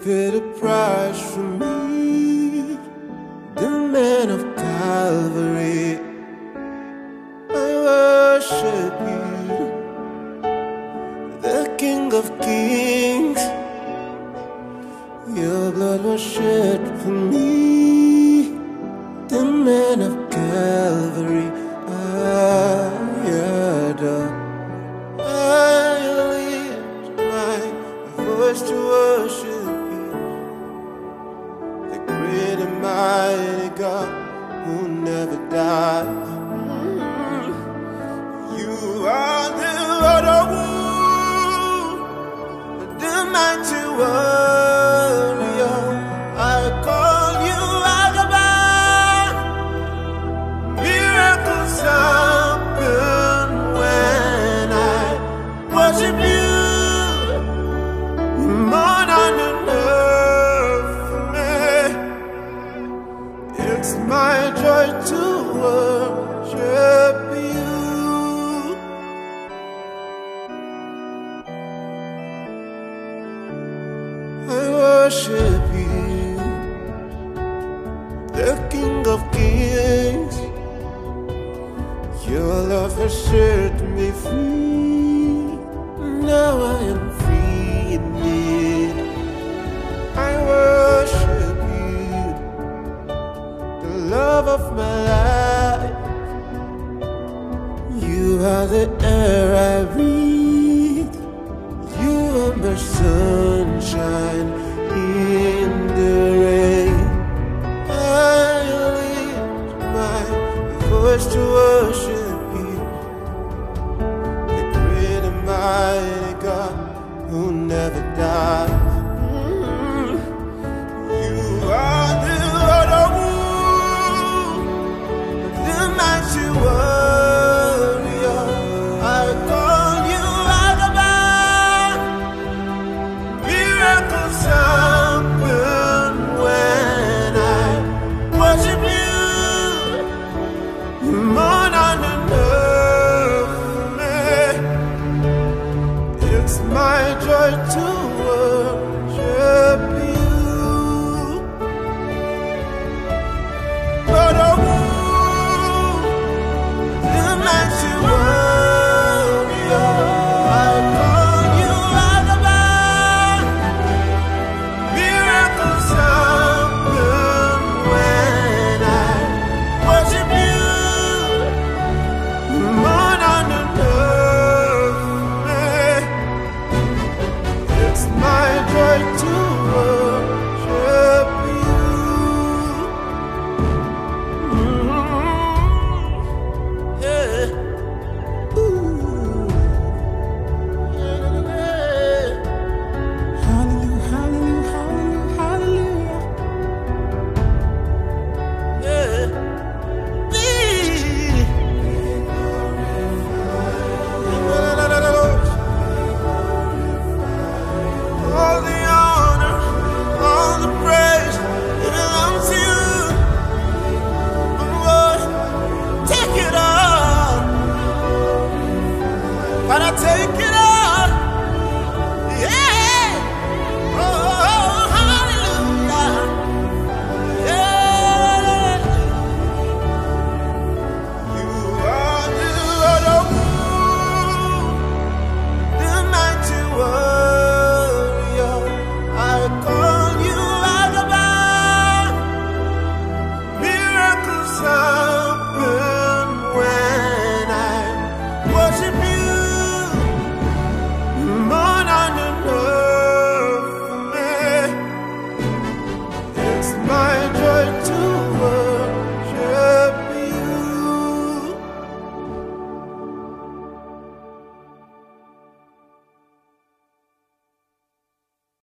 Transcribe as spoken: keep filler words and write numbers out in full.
paid a price for me, the man of Calvary. I worship you, the King of Kings. Your blood was shed for me, the man of Calvary. I adore, I lift my voice to worship you, the great and mighty God who never dies. You are the Lord of war, the mighty warrior. I call you Agaban. Miracles happen when I worship you. You're more than enough for me. It's my joy to worship you. I worship you, the King of Kings. Your love has set me free. Now I am free indeed. I worship you, the love of my life. You are the air I breathe. You are my sunshine in the rain. I lift my voice to worship you, the great and mighty God who never dies.